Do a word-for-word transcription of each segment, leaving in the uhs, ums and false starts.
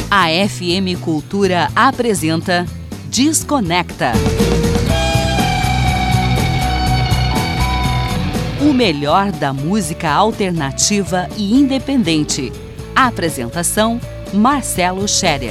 A F M Cultura apresenta Desconecta. O melhor da música alternativa e independente. A apresentação, Marcelo Scherer.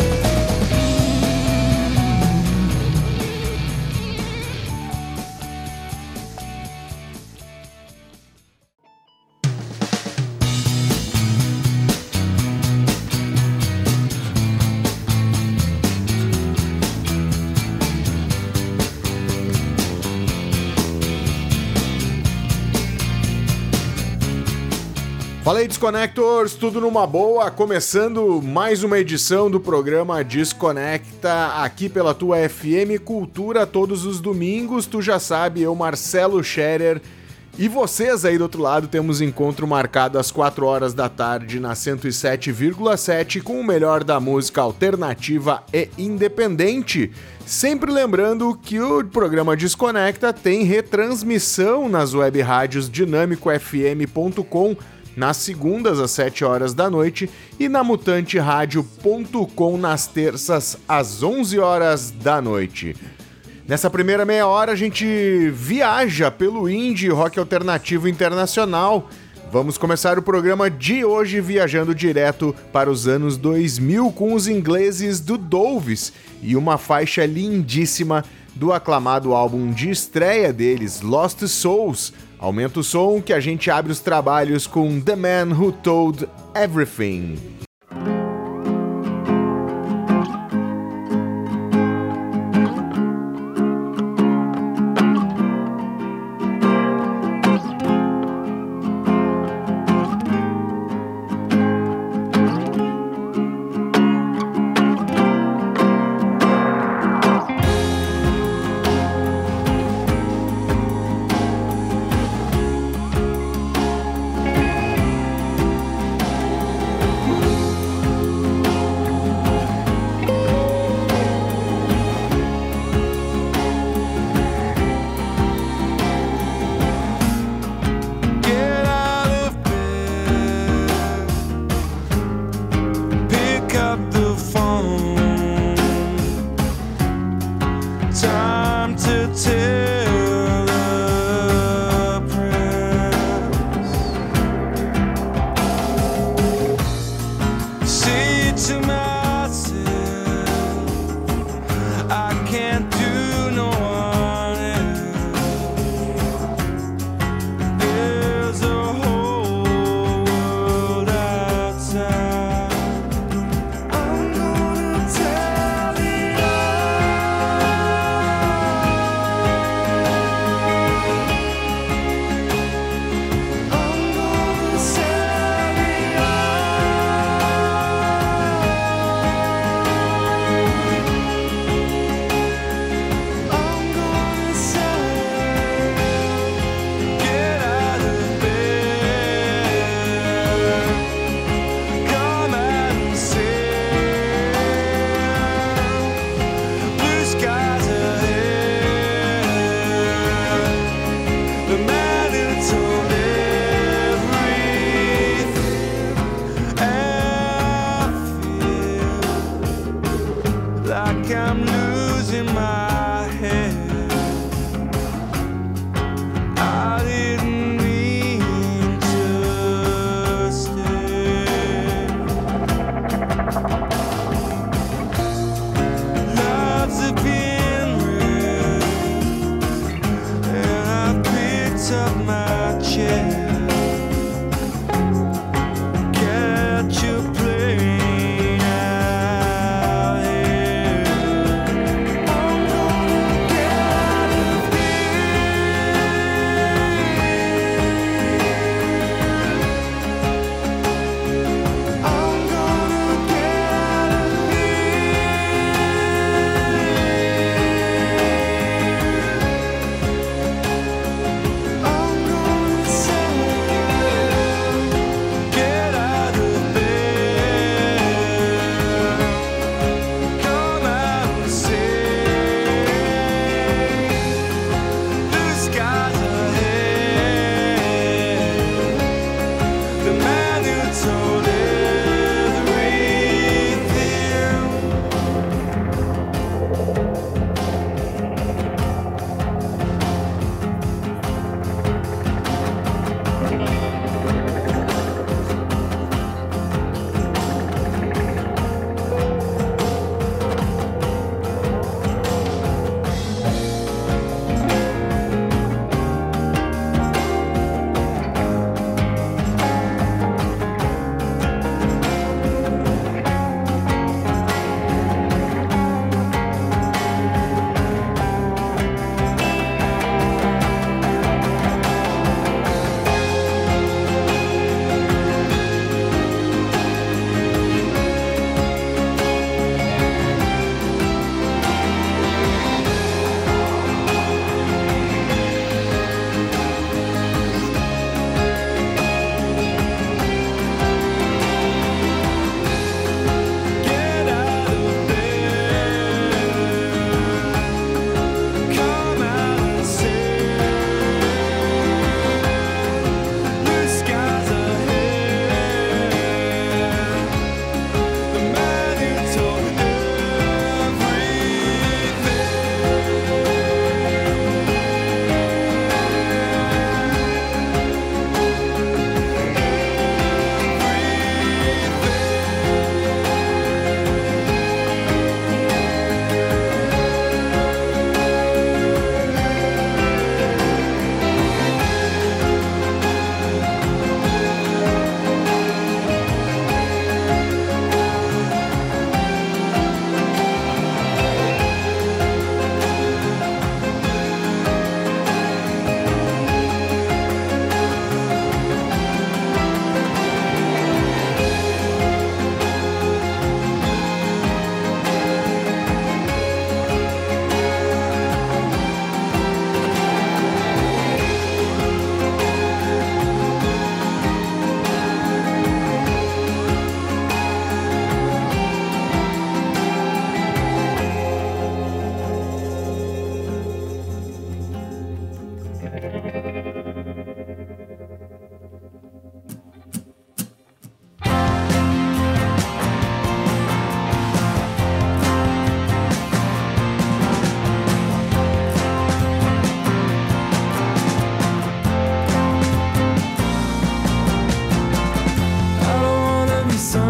Fala aí, Desconectors, tudo numa boa? Começando mais uma edição do programa Desconecta, aqui pela tua F M Cultura, todos os domingos. Tu já sabe, eu, Marcelo Scherer, e vocês aí do outro lado, temos encontro marcado às quatro horas da tarde na cento e sete vírgula sete com o melhor da música alternativa e independente. Sempre lembrando que o programa Desconecta tem retransmissão nas web rádios dinâmico f m ponto com, nas segundas às sete horas da noite e na mutante rádio ponto com nas terças às onze horas da noite. Nessa primeira meia hora a gente viaja pelo indie rock alternativo internacional. Vamos começar o programa de hoje viajando direto para os anos dois mil com os ingleses do Doves e uma faixa lindíssima do aclamado álbum de estreia deles, Lost Souls. Aumenta o som que a gente abre os trabalhos com The Man Who Told Everything.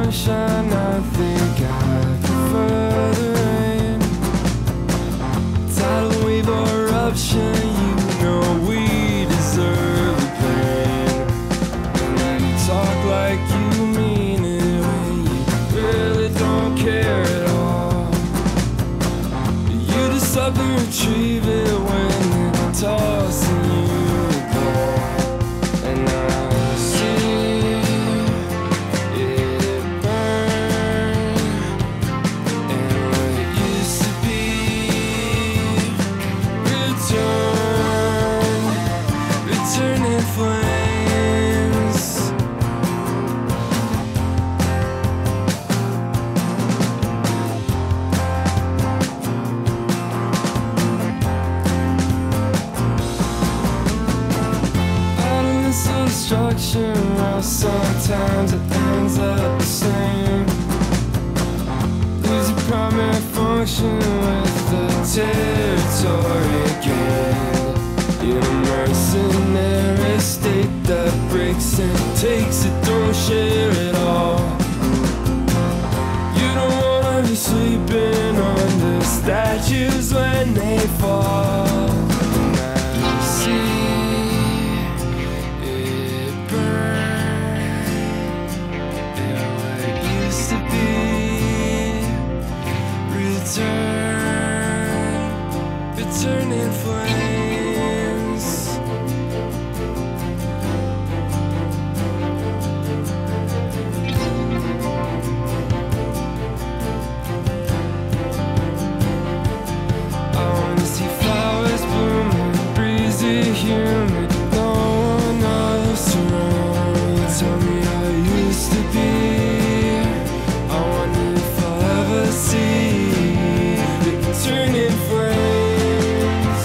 sunshine, I think I prefer the rain. Tidal wave or eruption, you know we deserve the pain. And then you talk like you mean it when you really don't care at all. You just up and retrieve it when they're tossing you a ball. And I see it burn, and what used to be return, return in flames. Out of this instruction, well, sometimes it ends up the same. Lose your primary function with the territory gained. In a mercenary state that breaks and takes it, don't share it all. You don't wanna be sleeping under statues when they fall. And I see it burn, and what used to be return, return in flames. I wanna see flowers blooming, breezy, humid, no one else around. Tell me how it used to be. I wonder if I'll ever see it turn in flames.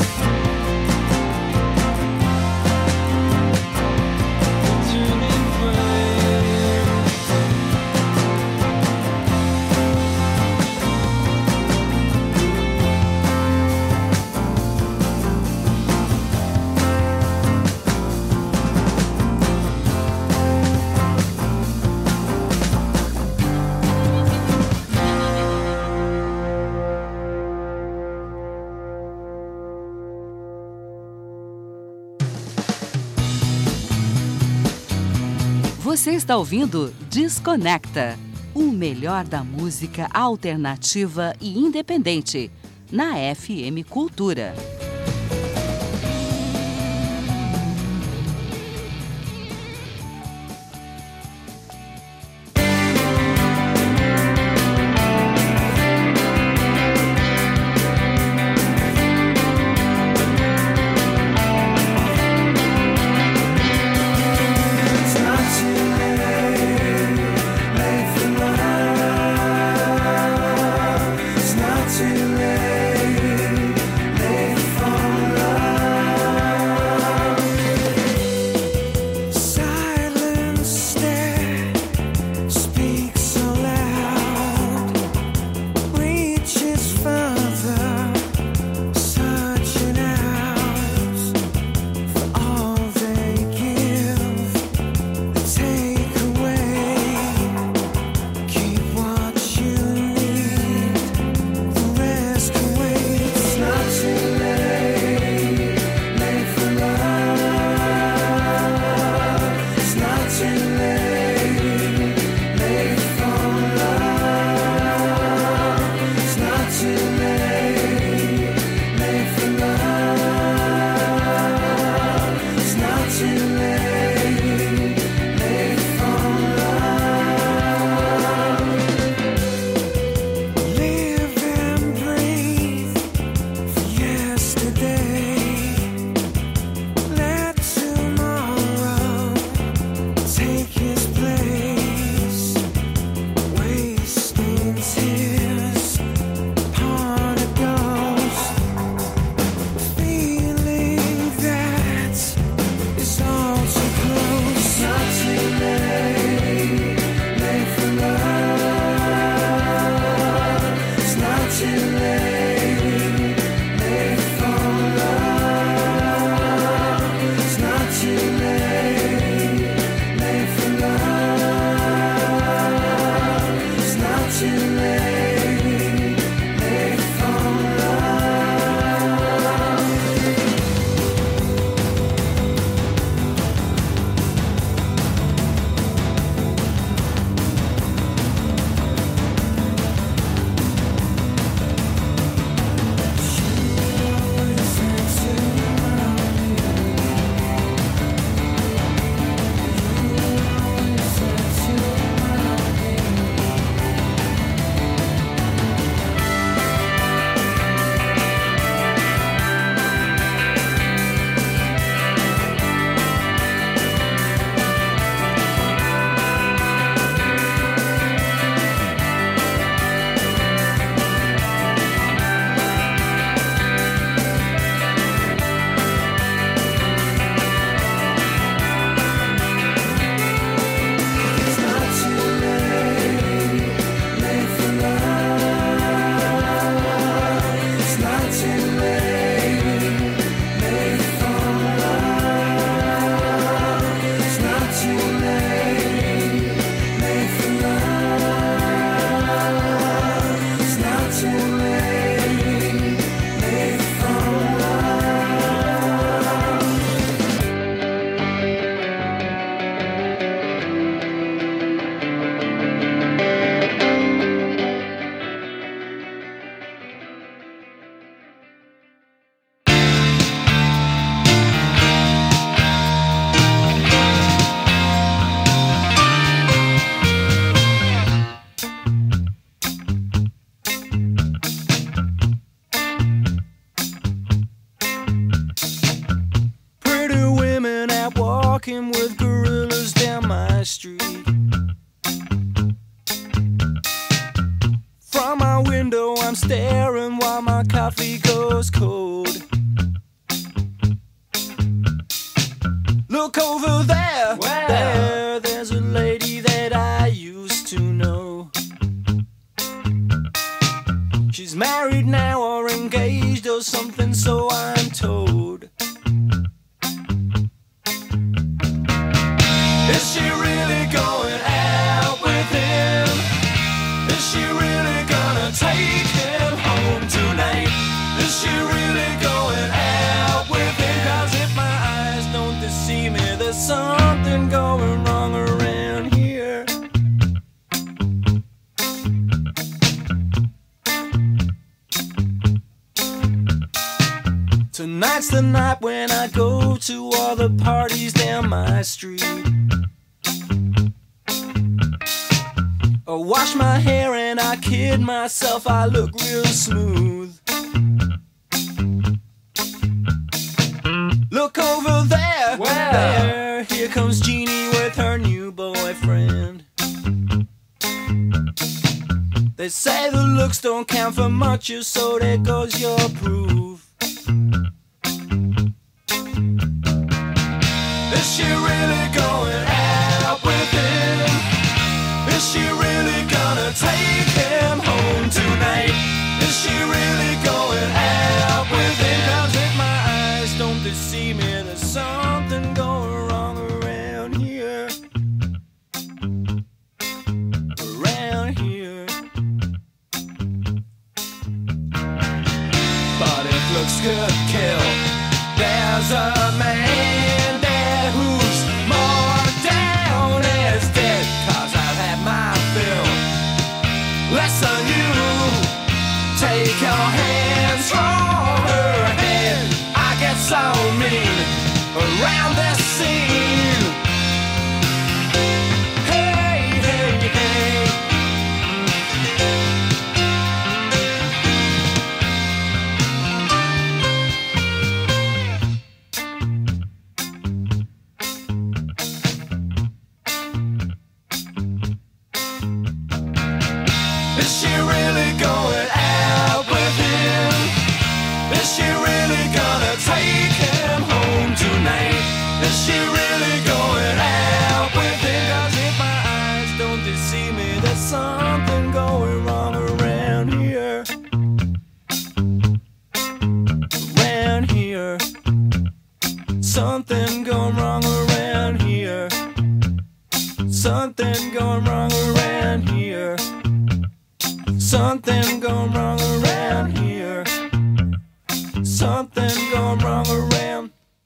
Turn in flames. Você está ouvindo Desconecta, o melhor da música alternativa e independente, na F M Cultura. It's not too late, late for love. It's not too late, late for I'm staring while my coffee goes cold. Look over there, wow. there, there's a lady that I used to know. She's married now or engaged or something, so I'm told. Is she really going out with him? Is she really gonna take him home tonight? Is she really going out with him? 'Cause if my eyes don't deceive me, there's something going wrong around here. Tonight's the night when I go to all the parties down my street. I wash my hair and I kid myself, I look real smooth. Look over there, wow. there, here comes Jeannie with her new boyfriend. They say the looks don't count for much, so there goes your proof. Is she really going out with him? Is she really gonna take him home tonight? Is she really going out with him? 'Cause if my eyes don't deceive me, there's something going wrong around here. Around here. But if looks could kill, there's a man there who's more down as dead. 'Cause I've had my fill. Listen, you take your hands from her head. I get so mean around this scene. Hey, hey, hey. Is she really going out with him? Is she really gonna take him home tonight? Is she really going out with him? 'Cause if my eyes don't deceive me, there's something going wrong around here. Around here. Something going wrong around here. Something going wrong around here. Something going wrong around here. Something going wrong around.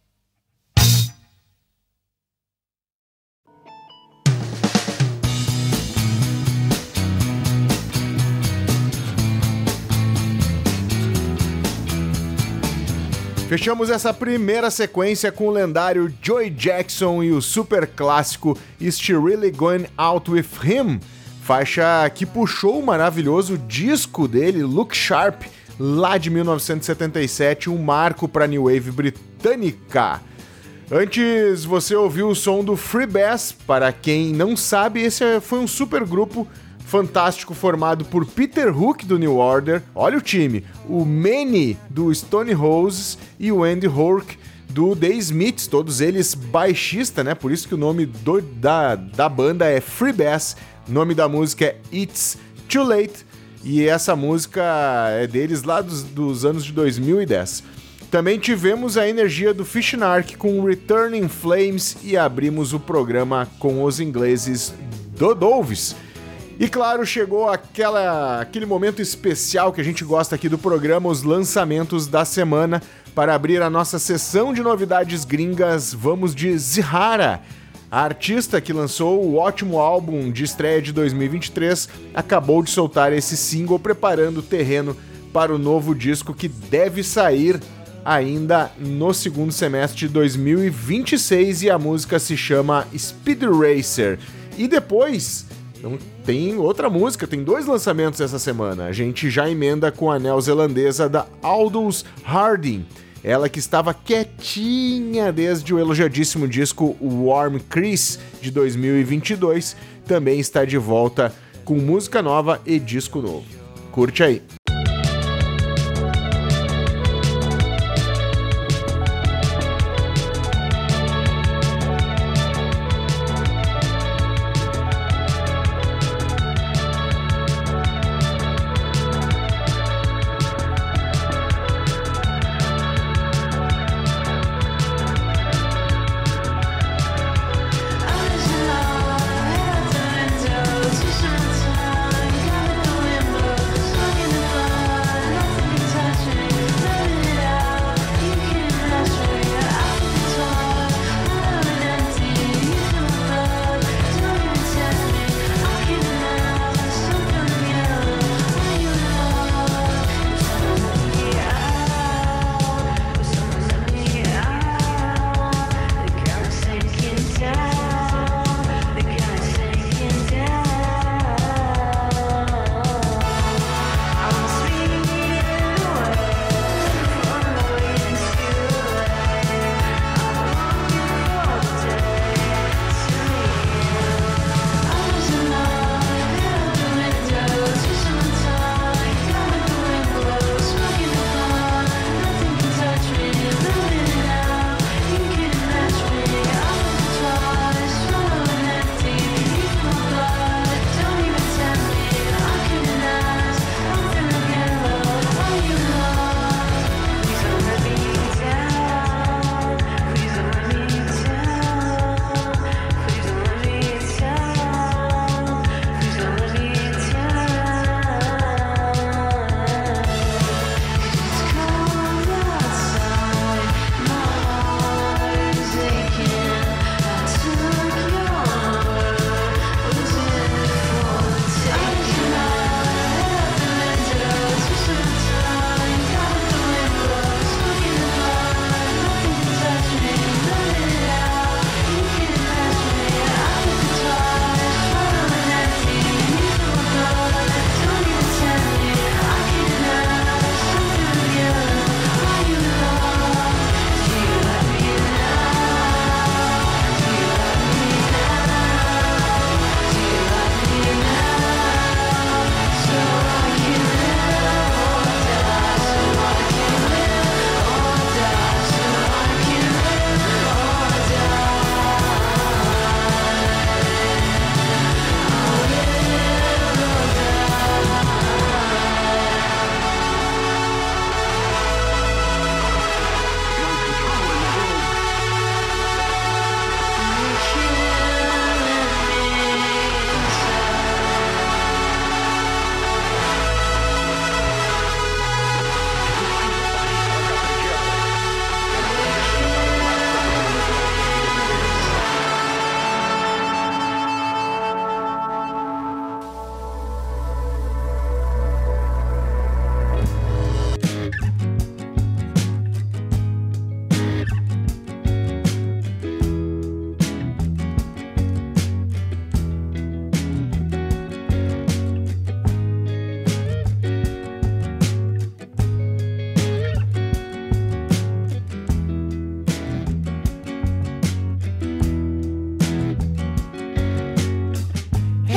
Fechamos essa primeira sequência com o lendário Joey Jackson e o super clássico Is She Really Going Out With Him? Faixa que puxou o maravilhoso disco dele, Look Sharp, lá de mil novecentos e setenta e sete, um marco para a New Wave britânica. Antes você ouviu o som do Freebase. Para quem não sabe, esse foi um super grupo fantástico formado por Peter Hook do New Order, olha o time, o Manny do Stone Roses e o Andy Rourke do The Smiths, todos eles baixista, né? Por isso que o nome do, da, da banda é Freebase, o nome da música é It's Too Late e essa música é deles lá dos, dos anos de dois mil e dez. Também tivemos a energia do Fish and Ark com Returning Flames e abrimos o programa com os ingleses do Doves. E claro, chegou aquela, aquele momento especial que a gente gosta aqui do programa, os lançamentos da semana. Para abrir a nossa sessão de novidades gringas, vamos de Zihara. A artista que lançou o ótimo álbum de estreia de dois mil e vinte e três acabou de soltar esse single, preparando o terreno para o novo disco que deve sair ainda no segundo semestre de dois mil e vinte e seis, e a música se chama Speed Racer. E depois... Então, tem outra música, tem dois lançamentos essa semana. A gente já emenda com a neozelandesa da Aldous Harding. Ela que estava quietinha desde o elogiadíssimo disco Warm Chris de dois mil e vinte e dois, também está de volta com música nova e disco novo. Curte aí!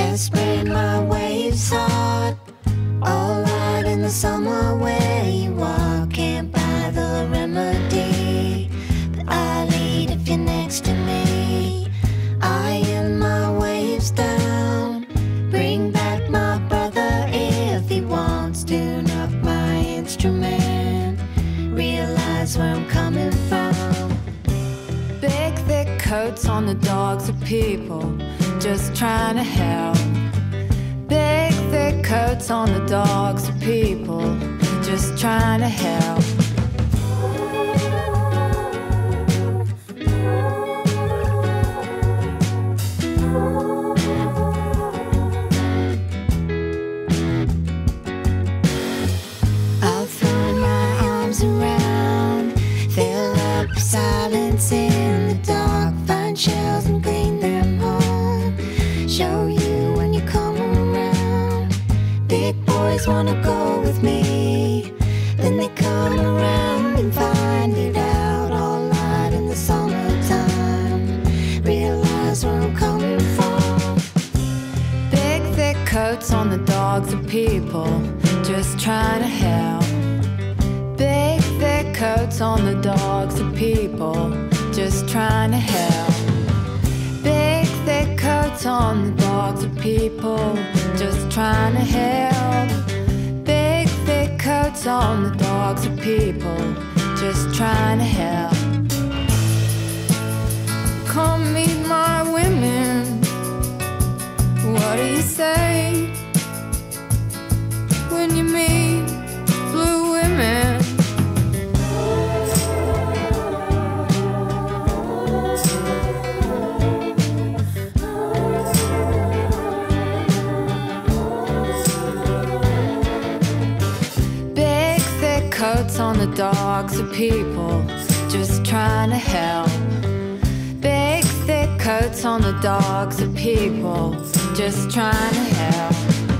Just spray my waves hard, all out in the summer where you walk. Can't buy the remedy, but I'll eat if you're next to me. Iron my waves down, bring back my brother if he wants. Tune up my instrument, realize where I'm coming from. Big thick coats on the dogs of people, just trying to help. Big thick coats on the dogs of people, just trying to help. I'll throw my arms around, fill up silence in the dark, find shells and clean them home. Show you when you come around. Big boys wanna go with me, then they come around and find it out all night in the summertime. Realize where I'm coming from. Big thick coats on the dogs of people, just trying to help. Big thick coats on the dogs of people, just trying to help. Big thick coats on the dogs of people, just trying to help. Big thick coats on the dogs of people, just trying to help. Come meet my women, what do you say when you meet blue women? Big thick coats on the dogs of people, just trying to help. Big thick coats on the dogs of people, just trying to help.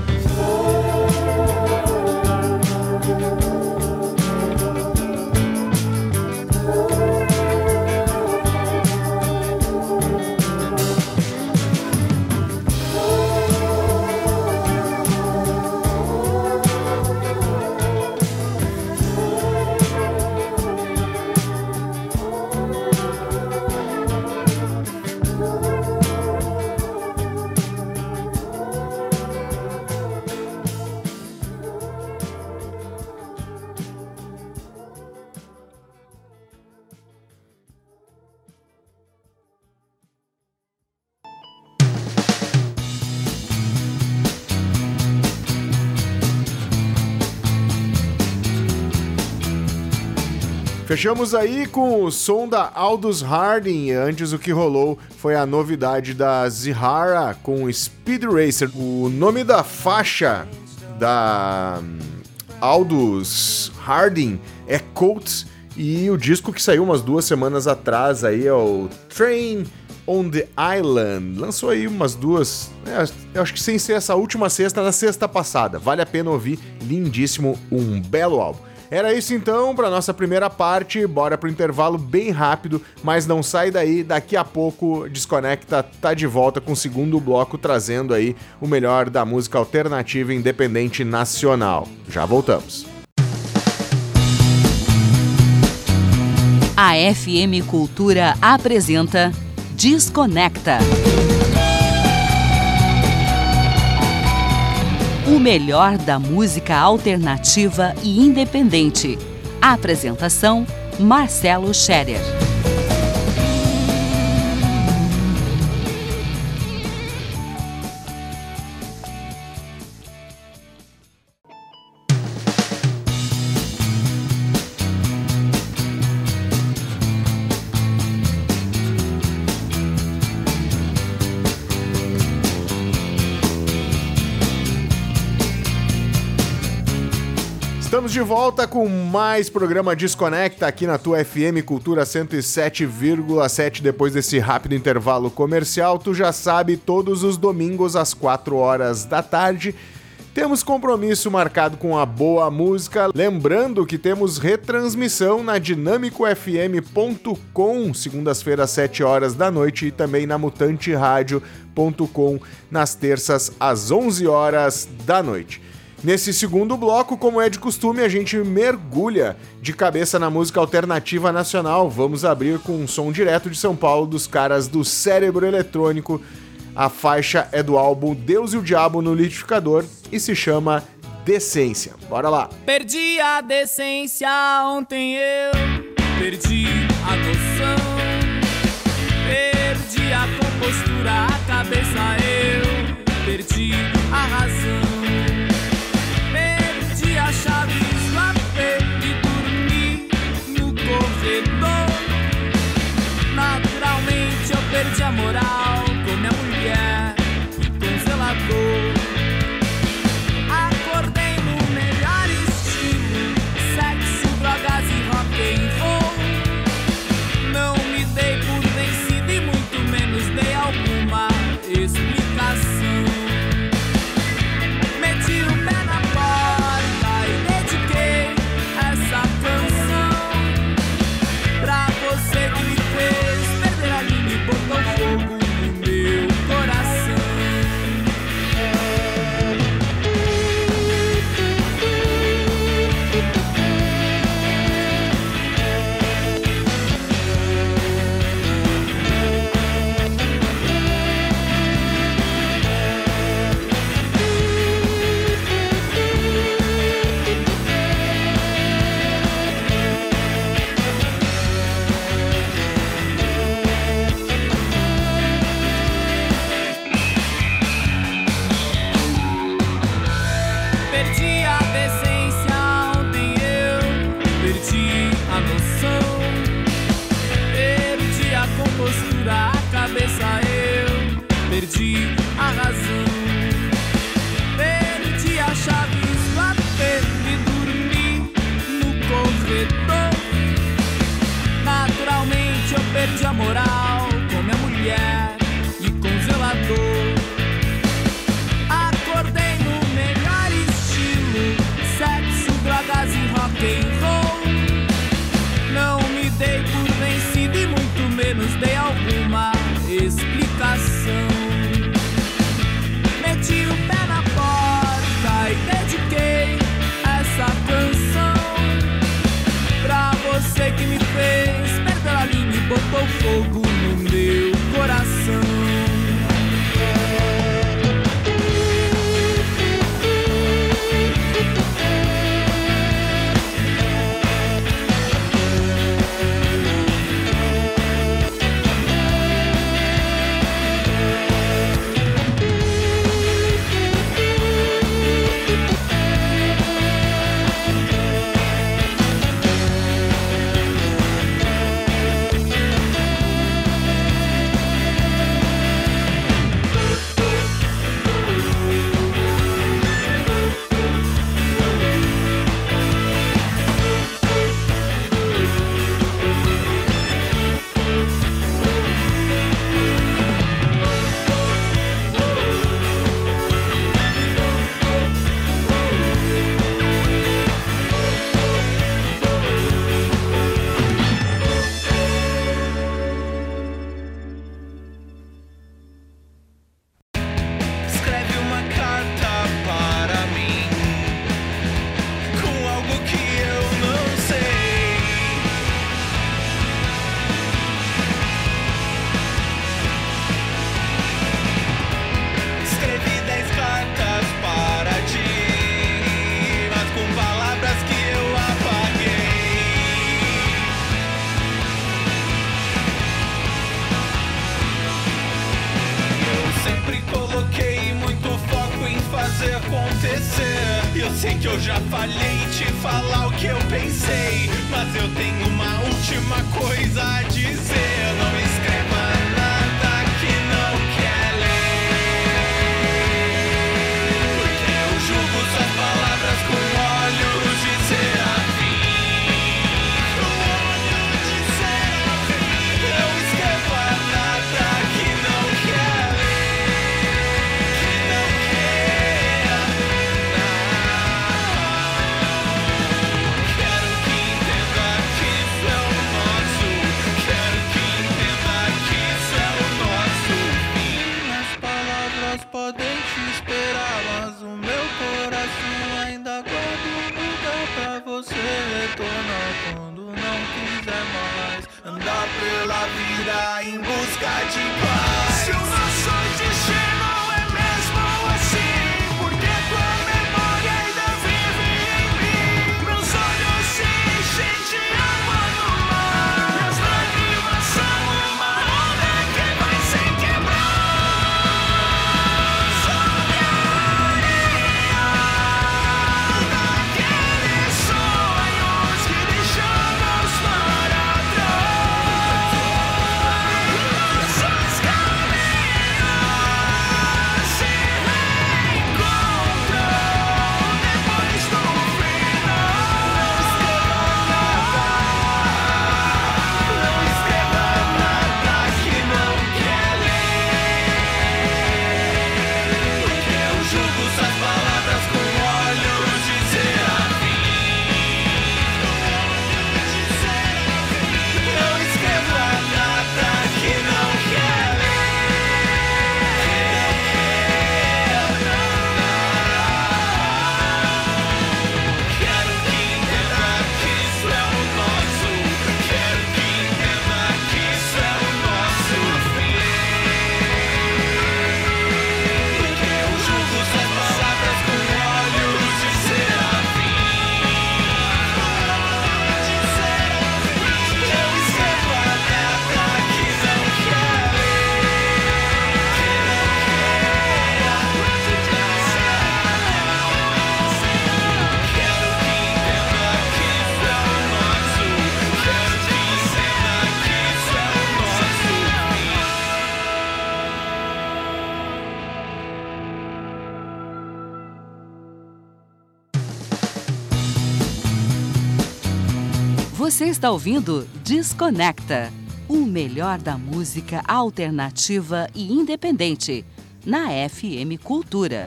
Fechamos aí com o som da Aldous Harding. Antes o que rolou foi a novidade da Zihara com Speed Racer. O nome da faixa da Aldous Harding é Colt e o disco que saiu umas duas semanas atrás aí é o Train on the Island. Lançou aí umas duas, é, eu acho que sem ser essa última sexta, na sexta passada. Vale a pena ouvir, lindíssimo, um belo álbum. Era isso então para nossa primeira parte, bora pro intervalo bem rápido, mas não sai daí, daqui a pouco Desconecta tá de volta com o segundo bloco, trazendo aí o melhor da música alternativa independente nacional. Já voltamos. A F M Cultura apresenta Desconecta. O melhor da música alternativa e independente. A apresentação, Marcelo Scherer. Estamos de volta com mais programa Desconecta aqui na tua F M Cultura cento e sete vírgula sete. Depois desse rápido intervalo comercial, tu já sabe, todos os domingos às quatro horas da tarde Temos compromisso marcado com a boa música, lembrando que temos retransmissão na dinâmico f m ponto com, segundas-feiras, sete horas da noite, e também na mutante rádio ponto com, nas terças, às onze horas da noite. Nesse segundo bloco, como é de costume, a gente mergulha de cabeça na música alternativa nacional. Vamos abrir com um som direto de São Paulo dos caras do Cérebro Eletrônico. A faixa é do álbum Deus e o Diabo no Liquidificador e se chama Decência. Bora lá! Perdi a decência ontem, eu perdi a noção, perdi a compostura, a cabeça, eu perdi a razão. A chaves lá e dormi no corredor. Naturalmente eu perdi a moral com minha mulher e com o zelador. Acordei no melhor estilo, sexo, drogas e rock and roll. Não me dei por vencido e muito menos dei alguma explicação. Meti o pé na porta, essa canção pra você que me fez perder a linha e botou fogo no meu coração. Perdi a razão, perdi a chaves lá e dormi no corredor. Naturalmente eu perdi a moral com minha mulher e com o zelador. Acordei no melhor estilo, sexo, drogas e rock and roll. Não me dei por vencido e muito menos dei alguma explicação. Meti o pé na porta e dediquei essa canção pra você que me fez perder a linha e botou fogo no meu coração. Eu sei que eu já falhei em te falar o que eu pensei, mas eu tenho uma última coisa a dizer. Não escreva nada que não quer ler, porque eu julgo suas palavras com olhos de serafim. Com olhos de serafim. Não escreva nada que não quer ler, que não quer. a vida em busca de paz. Se o nosso destino é mesmo assim, porque tua memória ainda vive em mim. Meus olhos se enchem de água no mar, minhas lágrimas são uma onda que vai sem quebrar. Daqueles sonhos que deixamos para trás, nossos caminhos se reencontram depois do final. Não escreva nada que não quer ler, porque eu julgo suas palavras com olhos de serafim. Não escreva nada que não quer ler. Quero que entenda que isso é o nosso. Quero que entenda que isso é o nosso fim. Porque eu julgo suas palavras com olhos de serafim. Não escreva nada que não quer Quero que entenda que isso é o nosso. Quero que entenda que isso é o nosso fim. Você está ouvindo Desconecta, o melhor da música alternativa e independente, na F M Cultura.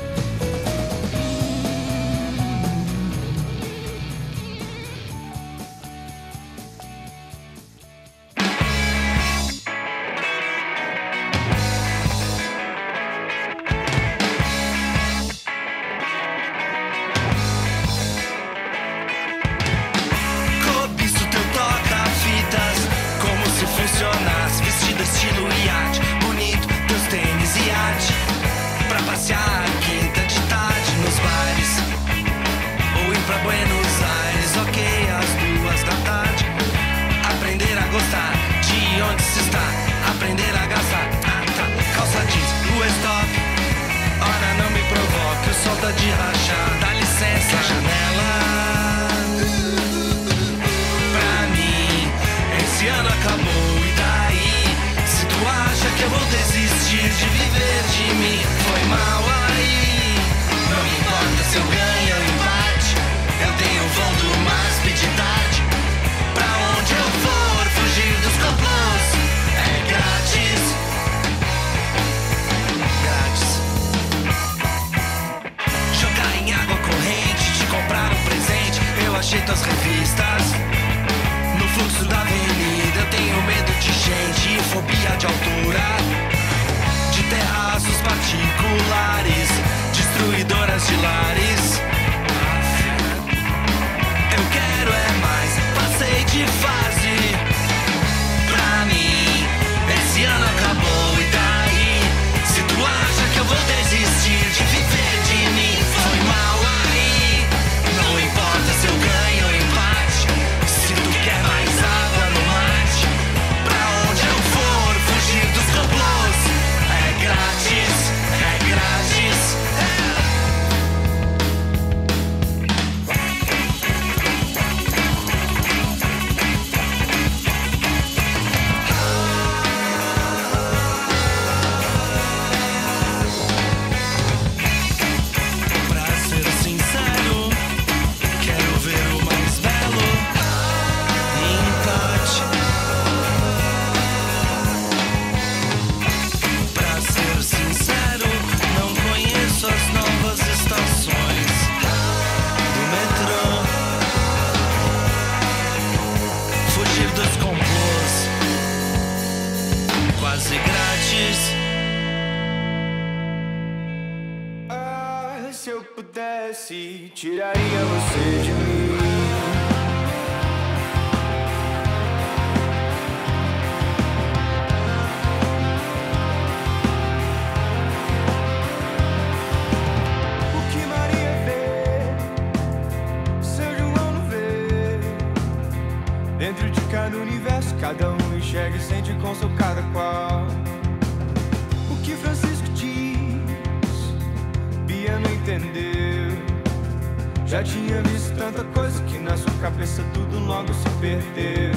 Cobiço teu toca-fitas, como se funcionasse. Vestido estilo iate, bonito, teus tênis e arte. Pra passear quinta de tarde nos bares, ou ir pra Buenos Aires, ok, às duas da tarde. Aprender a gostar de onde se está, aprender a gastar. Ah, tá, calça jeans, rua stop. Ora, não me provoque, o sol tá de rachar. Dá licença, janela. Pra mim, esse ano acabou, e daí? Se tu acha que eu vou desistir de viver de mim, foi mal aí. Não importa se eu ganho ou empate, eu tenho o vão do MASP de tarde. Pra onde eu for, fugir dos complôs é grátis. Grátis. Jogar em água corrente, te comprar um presente. Eu achei tuas revistas no fluxo da avenida. Eu tenho medo de gente e fobia de altura, de terraços particulares, destruidoras de lares. Eu quero é mais, passei de fase. Pra mim, esse ano acabou, e daí? Se tu acha que eu vou desistir de viver de mim, foi mal aí. Não importa se eu ganho ou empate, se tu quer mais água no mate. Pra onde eu for, fugir dos complôs é grátis, é grátis, é. Pra ser sincero, quero ver o mais belo empate. Pra ser sincero, não conheço as novas estações do metrô. Fugir dos complôs, quase grátis. Ah, se eu pudesse, tiraria você de mim. enxerga e sente com seu cada qual. O que Francisco diz, Bia não entendeu. Já tinha visto tanta coisa que na sua cabeça tudo logo se perdeu.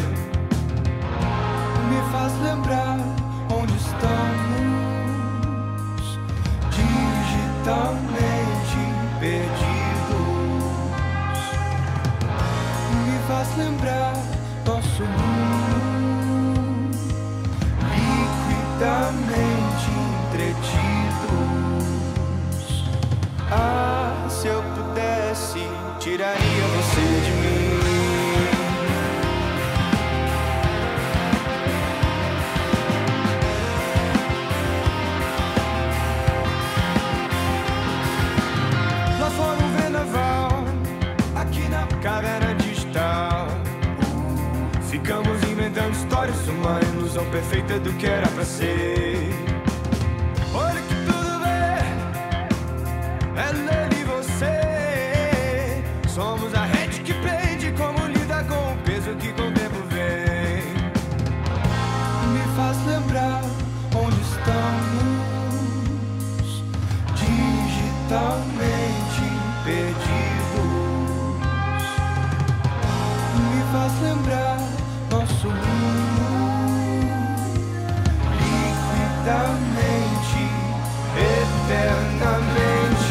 Me faz lembrar onde estamos, digitalmente perdidos. Me faz lembrar nosso mundo, liquidamente entretidos. Ah, se eu pudesse, tiraria você de mim. Lá fora um vendaval, aqui na caverna digital. Ficamos inventando histórias, uma ilusão perfeita do que era pra ser. Olha que tudo bem, é leve você. Somos a rede que prende, como lida com o peso que com o tempo vem. Me faz lembrar onde estamos, digitalmente perdidos. Me faz lembrar nosso mundo, liquidamente, eternamente.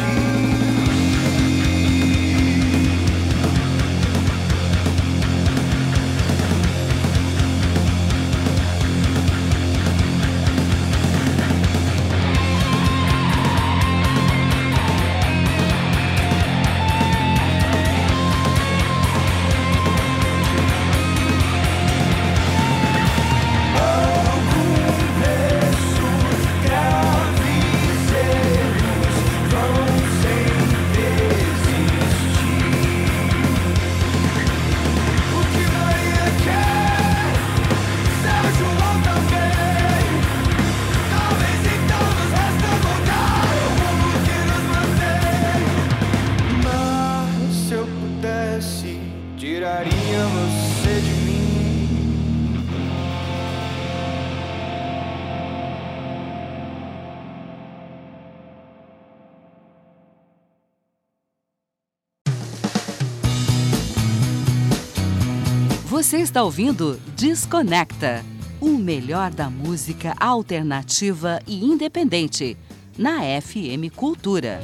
Tiraria você de mim. Você está ouvindo Desconecta, o melhor da música alternativa e independente, na F M Cultura.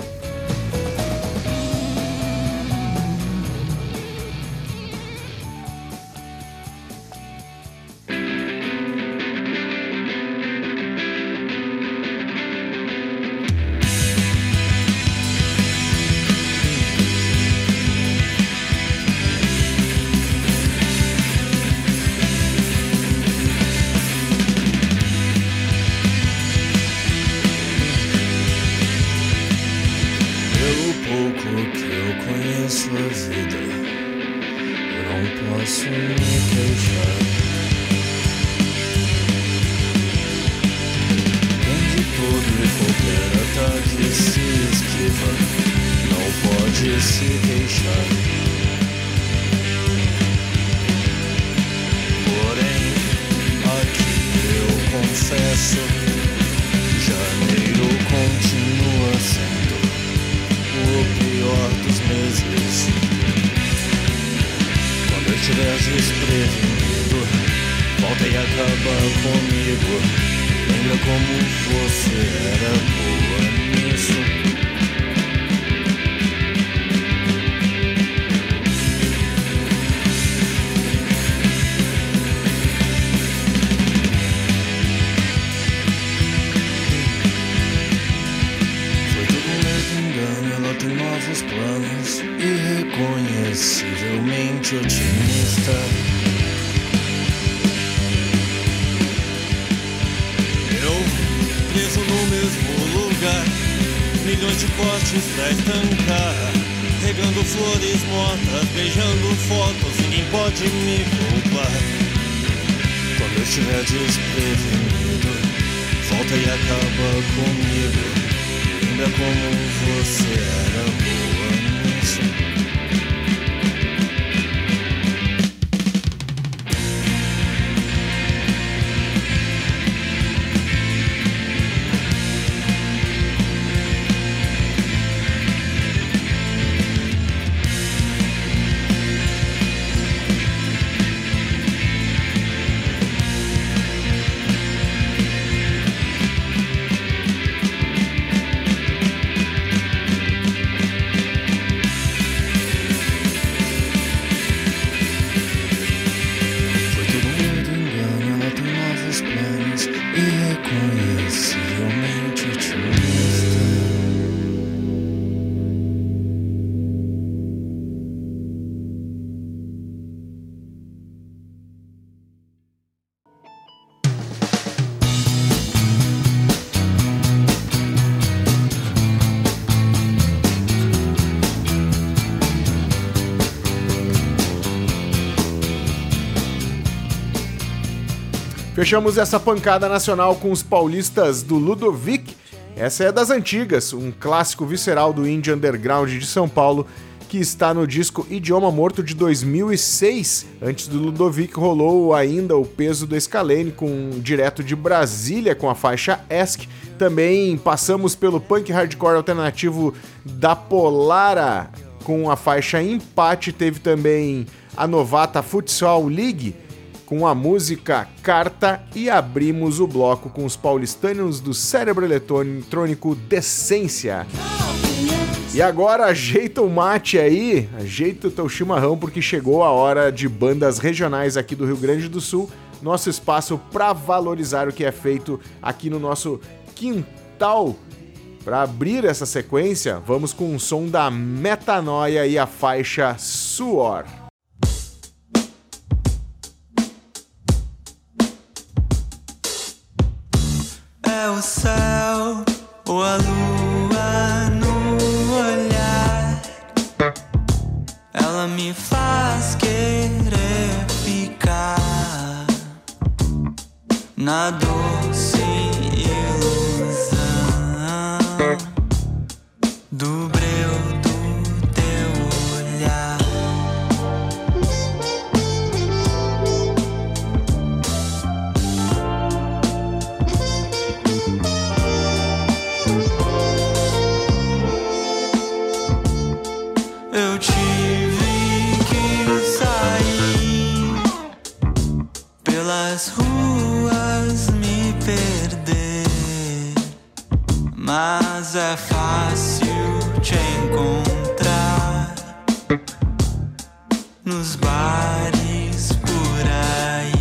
Fechamos essa pancada nacional com os paulistas do Ludovic. Essa é das antigas, um clássico visceral do indie underground de São Paulo, que está no disco Idioma Morto de dois mil e seis. Antes do Ludovic rolou ainda o Peso do Scalene, com direto de Brasília com a faixa Ask. Também passamos pelo punk hardcore alternativo da Polara com a faixa Empate. Teve também a novata Futsal League com a música Carta, e abrimos o bloco com os paulistanos do Cérebro Eletrônico Decência. E agora ajeita o mate aí, ajeita o teu chimarrão, porque chegou a hora de bandas regionais aqui do Rio Grande do Sul, nosso espaço para valorizar o que é feito aqui no nosso quintal. Para abrir essa sequência, vamos com o som da Metanoia e a faixa Suor. É o céu ou a lua no olhar, ela me faz querer ficar na doce ilusão do breu do teu olhar. Eu tive que sair pelas ruas, me perder, mas é fácil te encontrar nos bares por aí.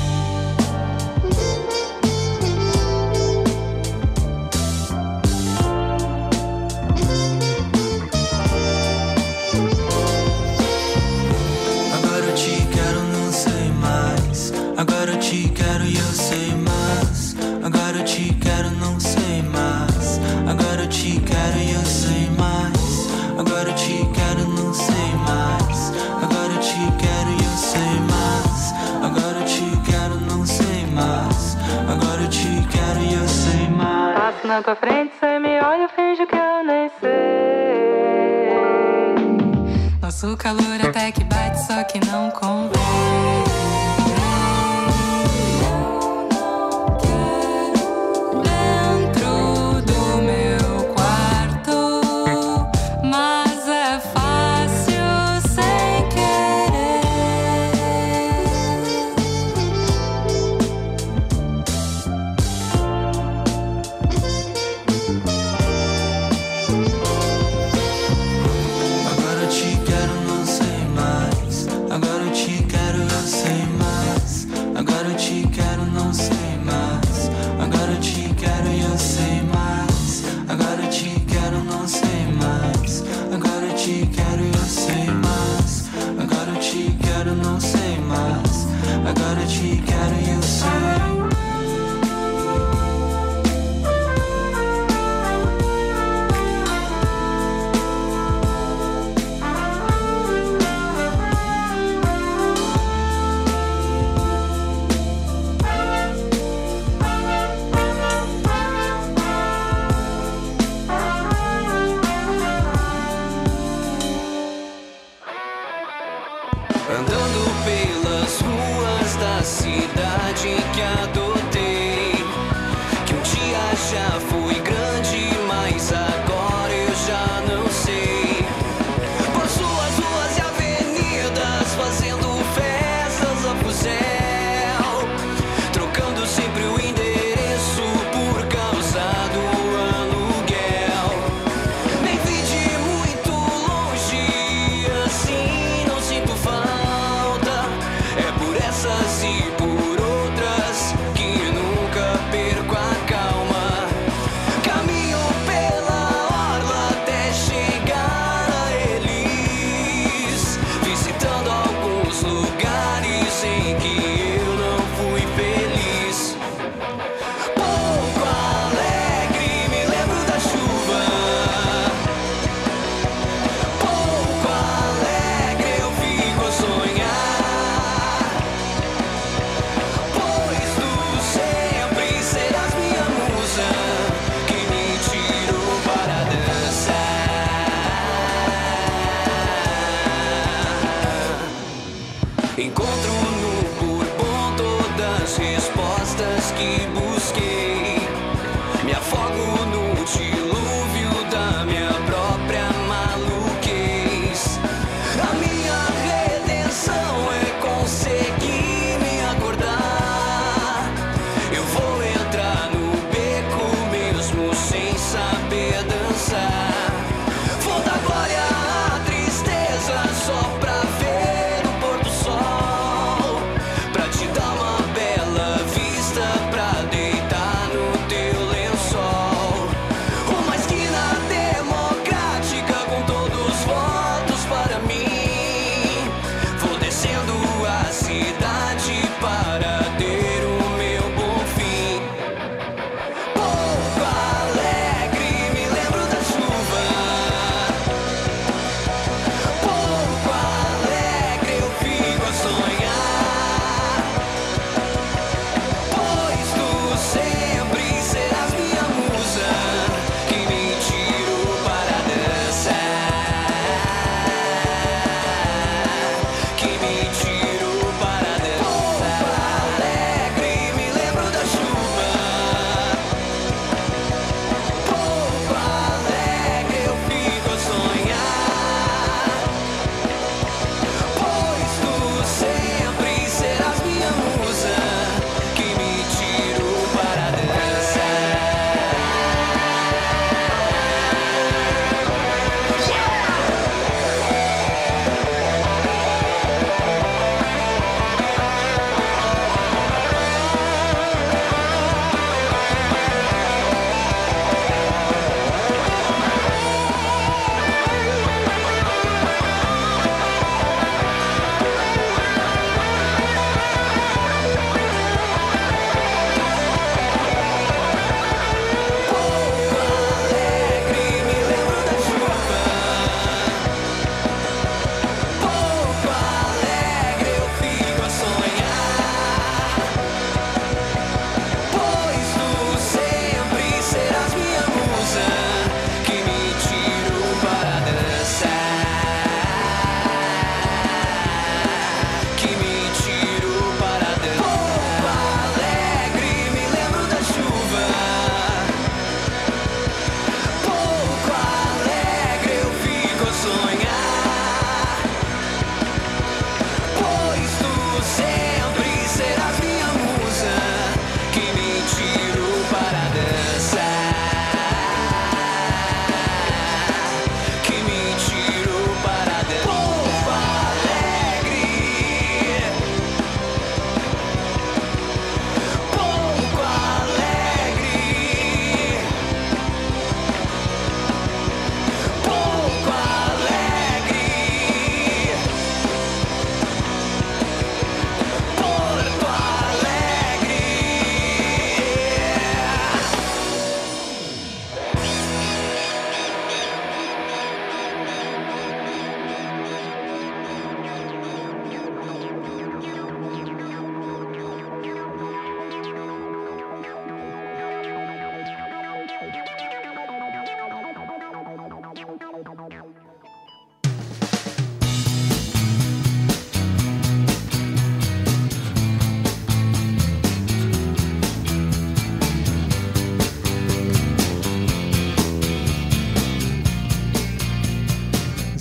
Agora eu te quero, não sei mais. Agora eu te quero e eu sei mais. Agora eu te quero, não sei mais. Agora eu te quero e eu sei mais. Agora eu te quero, não sei mais. Agora eu te quero e eu sei mais. Agora eu te quero, não sei mais. Agora eu te quero e eu sei mais. Passo na tua frente, cê me olha, finge que eu nem sei. Nosso calor até que bate, só que não convém. Agora eu te quero, não sei mais. Agora eu te quero, eu sei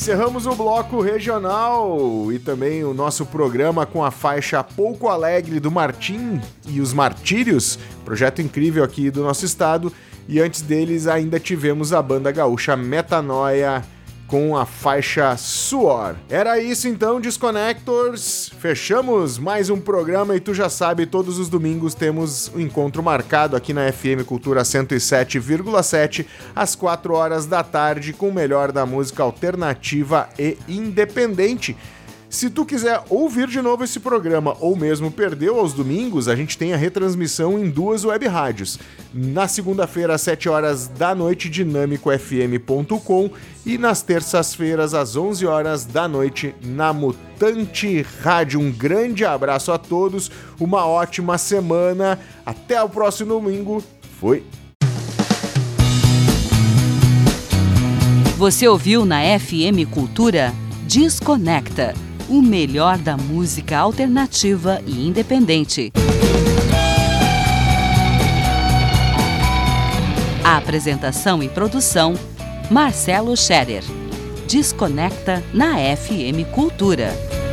Encerramos o bloco regional e também o nosso programa com a faixa Pouco Alegre do Martim e os Martírios, projeto incrível aqui do nosso estado. E antes deles ainda tivemos a banda gaúcha Metanoia com a faixa Suor. Era isso então, Disconnectors. Fechamos mais um programa e tu já sabe, todos os domingos temos um encontro marcado aqui na F M Cultura cento e sete vírgula sete às quatro horas da tarde com o melhor da música alternativa e independente. Se tu quiser ouvir de novo esse programa ou mesmo perdeu aos domingos, a gente tem a retransmissão em duas web rádios. Na segunda-feira, às sete horas da noite, dinâmico f m ponto com e nas terças-feiras, às onze horas da noite, na Mutante Rádio. Um grande abraço a todos, uma ótima semana, até o próximo domingo. Fui! Você ouviu na F M Cultura Disconecta, o melhor da música alternativa e independente. A apresentação e produção, Marcelo Scherer. Disconecta na F M Cultura.